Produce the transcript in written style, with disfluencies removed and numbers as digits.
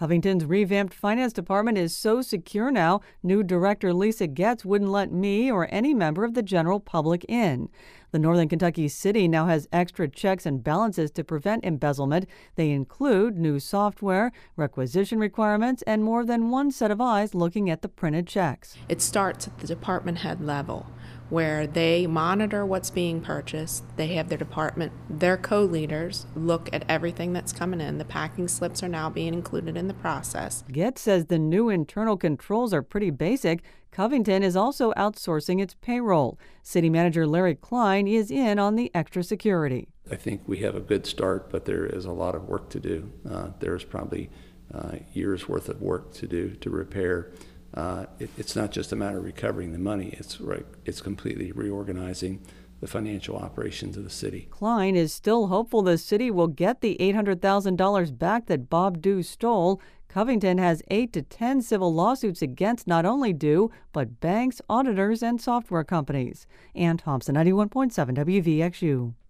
Covington's revamped finance department is so secure now, new director Lisa Getz wouldn't let me or any member of the general public in. The Northern Kentucky city now has extra checks and balances to prevent embezzlement. They include new software, requisition requirements, and more than one set of eyes looking at the printed checks. It starts at the department head level, where they monitor what's being purchased. They have their department, their co-leaders look at everything that's coming in. The packing slips are now being included in the process. Getz says the new internal controls are pretty basic. Covington is also outsourcing its payroll. City Manager Larry Klein is in on the extra security. I think we have a good start, but there is a lot of work to do. There's probably years worth of work to do to repair. It's not just a matter of recovering the money. It's completely reorganizing the financial operations of the city. Klein is still hopeful the city will get the $800,000 back that Bob Dew stole. Covington has 8 to 10 civil lawsuits against not only Dew, but banks, auditors, and software companies. Ann Thompson, 91.7 WVXU.